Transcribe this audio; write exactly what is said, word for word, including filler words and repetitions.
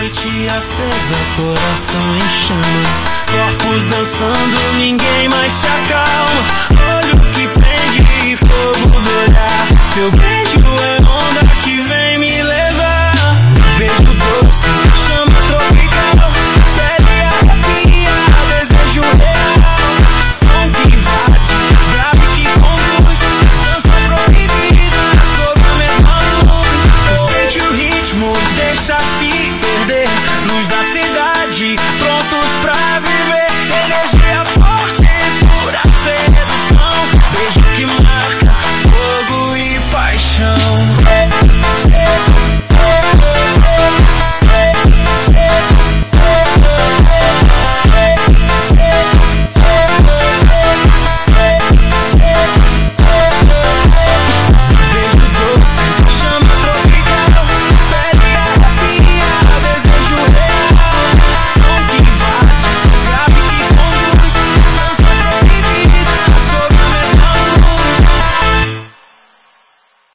noite acesa, coração em chamas, corpos dançando, ninguém mais se acalma. Olho que prende, fogo do olhar, teu beijo é onda